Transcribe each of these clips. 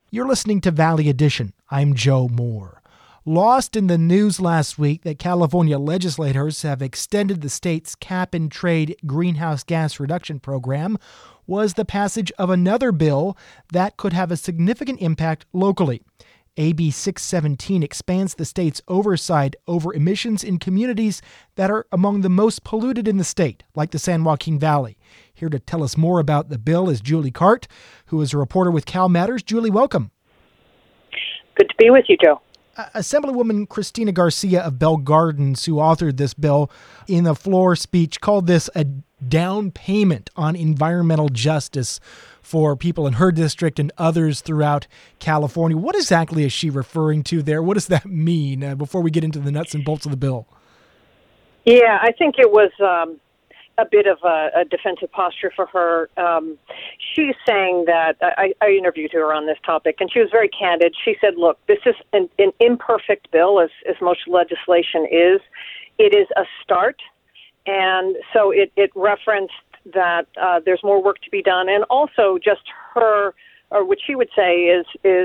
You're listening to Valley Edition. I'm Joe Moore. Lost in the news last week that California legislators have extended the state's cap-and-trade greenhouse gas reduction program was the passage of another bill that could have a significant impact locally. AB 617 expands the state's oversight over emissions in communities that are among the most polluted in the state, like the San Joaquin Valley. Here to tell us more about the bill is Julie Cart, who is a reporter with Cal Matters. Julie, welcome. Good to be with you, Joe. Assemblywoman Cristina Garcia of Bell Gardens, who authored this bill, in a floor speech called this a down payment on environmental justice for people in her district and others throughout California. What exactly is she referring to there? What does that mean before we get into the nuts and bolts of the bill? Yeah, I think it was a bit of a defensive posture for her. She's saying that, I interviewed her on this topic, and she was very candid. She said, look, this is an imperfect bill, as most legislation is. It is a start, and so it referenced that there's more work to be done, and also just her, or what she would say is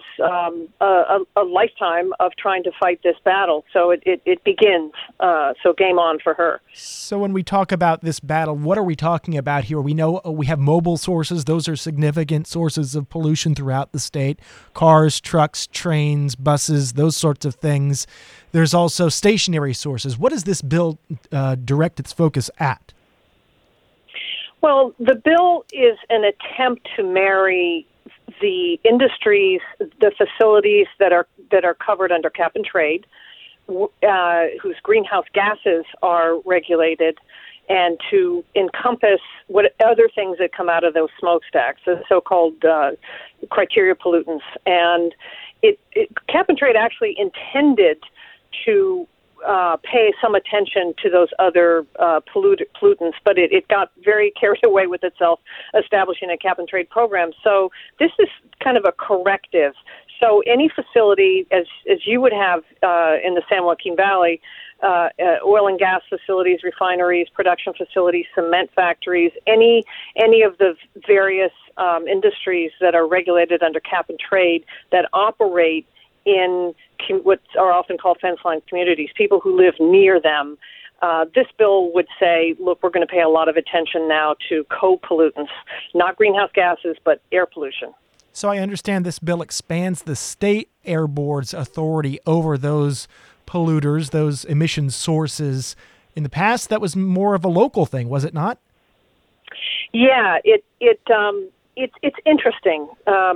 a lifetime of trying to fight this battle. So it begins. So game on for her. So when we talk about this battle, what are we talking about here? We know we have mobile sources. Those are significant sources of pollution throughout the state. Cars, trucks, trains, buses, those sorts of things. There's also stationary sources. What does this bill direct its focus at? Well, the bill is an attempt to marry the industries, the facilities that are covered under cap and trade, whose greenhouse gases are regulated, and to encompass what other things that come out of those smokestacks, the so-called criteria pollutants. And cap and trade actually intended to pay some attention to those other pollutants, but it got very carried away with itself establishing a cap-and-trade program. So this is kind of a corrective. So any facility, as you would have in the San Joaquin Valley, oil and gas facilities, refineries, production facilities, cement factories, any of the various industries that are regulated under cap-and-trade that operate in what are often called fence line communities, people who live near them. This bill would say, look, we're going to pay a lot of attention now to co-pollutants, not greenhouse gases, but air pollution. So I understand this bill expands the state air board's authority over those polluters, those emission sources. In the past, that was more of a local thing, was it not? Yeah, it's interesting.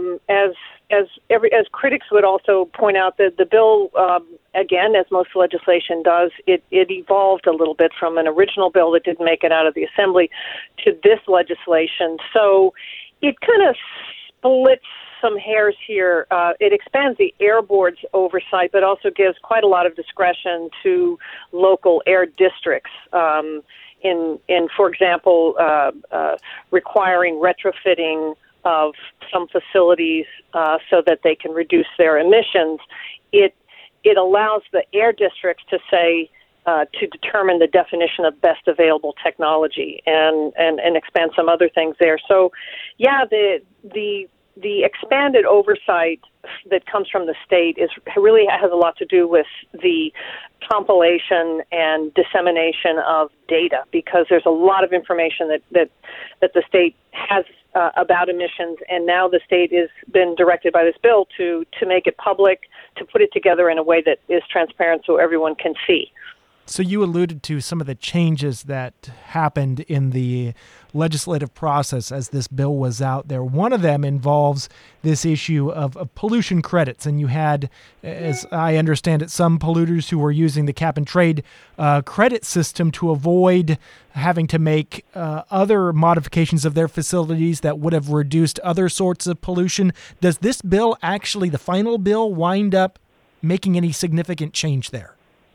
As critics would also point out, that the bill, again, as most legislation does, it evolved a little bit from an original bill that didn't make it out of the assembly to this legislation. So it kind of splits some hairs here. It expands the air board's oversight, but also gives quite a lot of discretion to local air districts. In for example, requiring retrofitting of some facilities so that they can reduce their emissions. It allows the air districts to say to determine the definition of best available technology and expand some other things there. So, yeah, the expanded oversight that comes from the state really has a lot to do with the compilation and dissemination of data, because there's a lot of information that the state has about emissions, and now the state has been directed by this bill to make it public, to put it together in a way that is transparent so everyone can see. So you alluded to some of the changes that happened in the legislative process as this bill was out there. One of them involves this issue of pollution credits. And you had, as I understand it, some polluters who were using the cap-and-trade credit system to avoid having to make other modifications of their facilities that would have reduced other sorts of pollution. Does this bill actually, the final bill, wind up making any significant change there?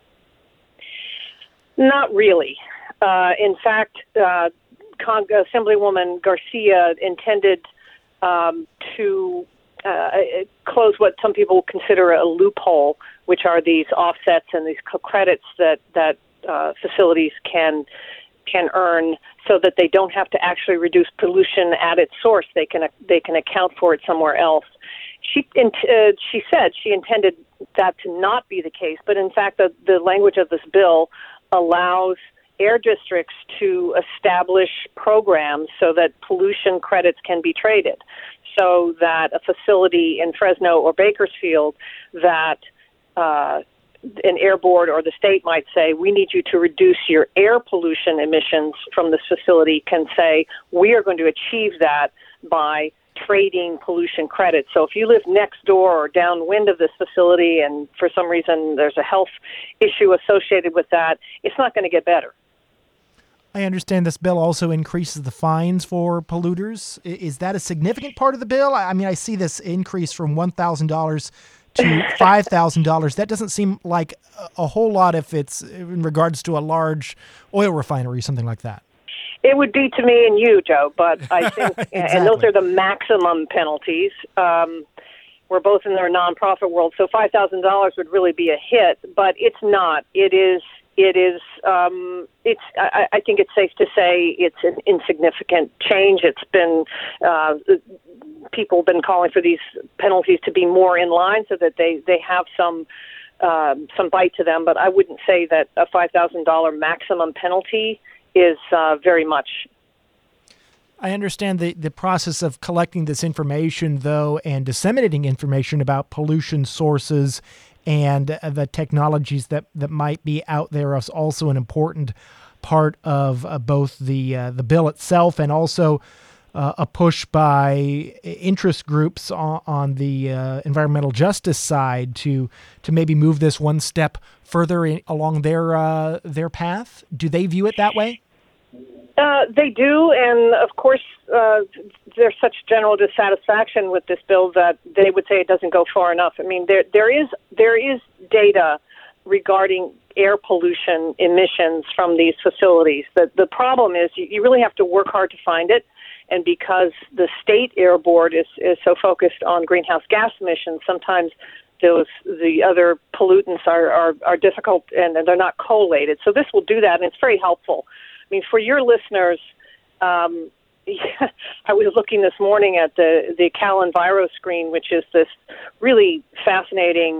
Not really. In fact, Assemblywoman Garcia intended to close what some people consider a loophole, which are these offsets and these credits that facilities can earn, so that they don't have to actually reduce pollution at its source. They can account for it somewhere else. She said she intended that to not be the case, but in fact, the language of this bill allows air districts to establish programs so that pollution credits can be traded, so that a facility in Fresno or Bakersfield that an air board or the state might say, we need you to reduce your air pollution emissions from this facility, can say, we are going to achieve that by trading pollution credits. So if you live next door or downwind of this facility and for some reason there's a health issue associated with that, it's not going to get better. I understand this bill also increases the fines for polluters. Is that a significant part of the bill? I mean, I see this increase from $1,000 to $5,000. That doesn't seem like a whole lot if it's in regards to a large oil refinery, something like that. It would be to me and you, Joe, but I think, Exactly. And those are the maximum penalties. We're both in their nonprofit world, so $5,000 would really be a hit, but it's not. I think it's safe to say it's an insignificant change. It's been, people have been calling for these penalties to be more in line so that they have some bite to them, but I wouldn't say that a $5,000 maximum penalty is very much. I understand the process of collecting this information, though, and disseminating information about pollution sources and the technologies that might be out there is also an important part of both the bill itself and also a push by interest groups on the environmental justice side to maybe move this one step further along their path. Do they view it that way? They do, and of course, there's such general dissatisfaction with this bill that they would say it doesn't go far enough. I mean, there is data regarding air pollution emissions from these facilities. The problem is you really have to work hard to find it, and because the state air board is so focused on greenhouse gas emissions, sometimes the other pollutants are difficult and they're not collated. So this will do that, and it's very helpful. I mean, for your listeners, I was looking this morning at the CalEnviro screen, which is this really fascinating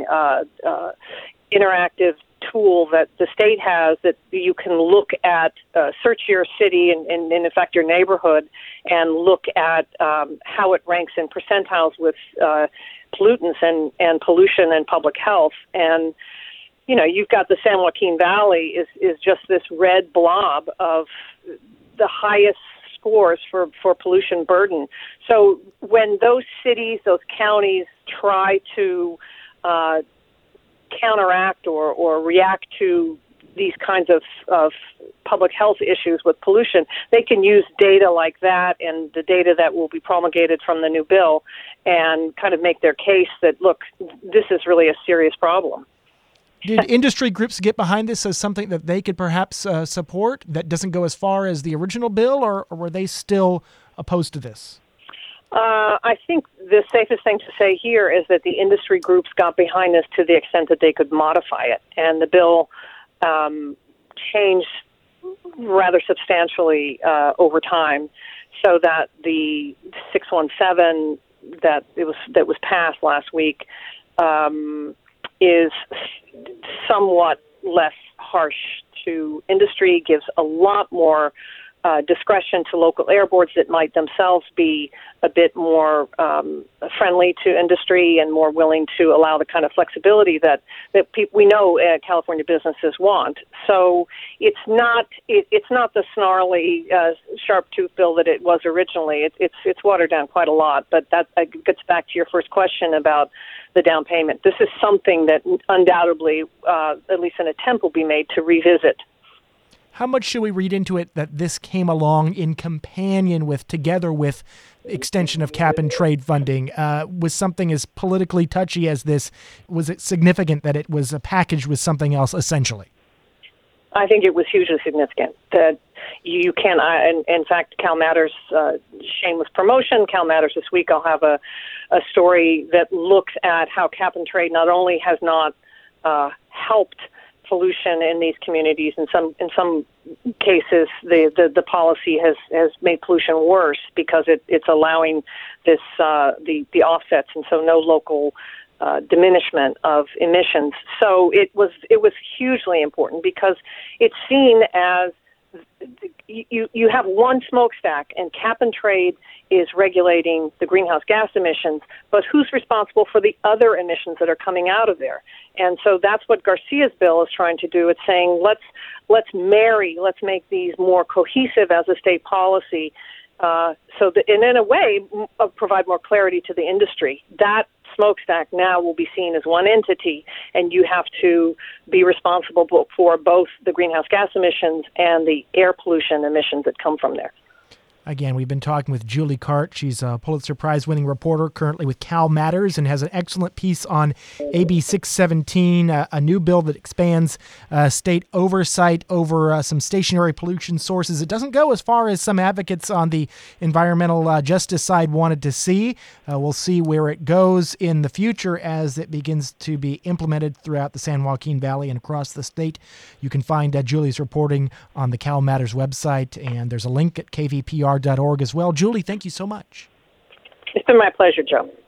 interactive tool that the state has that you can look at, search your city and in fact your neighborhood, and look at how it ranks in percentiles with pollutants and pollution and public health. And you know, you've got the San Joaquin Valley is just this red blob of the highest scores for pollution burden. So when those cities, those counties try to counteract or react to these kinds of public health issues with pollution, they can use data like that and the data that will be promulgated from the new bill and kind of make their case that, look, this is really a serious problem. Did industry groups get behind this as something that they could perhaps support that doesn't go as far as the original bill, or were they still opposed to this? I think the safest thing to say here is that the industry groups got behind this to the extent that they could modify it, and the bill changed rather substantially over time, so that the 617 that was passed last week is somewhat less harsh to industry, gives a lot more discretion to local air boards that might themselves be a bit more friendly to industry and more willing to allow the kind of flexibility that we know California businesses want. So it's not the snarly, sharp-toothed bill that it was originally. It's watered down quite a lot, but that gets back to your first question about the down payment. This is something that undoubtedly, at least an attempt will be made to revisit. How much should we read into it that this came along in companion with, together with extension of cap and trade funding? Was something as politically touchy as this, was it significant that it was packaged with something else essentially? I think it was hugely significant that you can, in fact, Cal Matters, shameless promotion, Cal Matters this week, I'll have a story that looks at how cap and trade not only has not helped pollution in these communities, in some cases, the policy has made pollution worse because it's allowing this the offsets, and so no local diminishment of emissions. So it was hugely important because it's seen as you have one smokestack, and cap and trade is regulating the greenhouse gas emissions, but who's responsible for the other emissions that are coming out of there? And so that's what Garcia's bill is trying to do. It's saying let's make these more cohesive as a state policy, so that, and in a way, provide more clarity to the industry. That smokestack now will be seen as one entity, and you have to be responsible for both the greenhouse gas emissions and the air pollution emissions that come from there. Again, we've been talking with Julie Cart. She's a Pulitzer Prize-winning reporter currently with Cal Matters and has an excellent piece on AB 617, a new bill that expands state oversight over some stationary pollution sources. It doesn't go as far as some advocates on the environmental justice side wanted to see. We'll see where it goes in the future as it begins to be implemented throughout the San Joaquin Valley and across the state. You can find Julie's reporting on the Cal Matters website, and there's a link at kvpr.org as well. Julie, thank you so much. It's been my pleasure, Joe.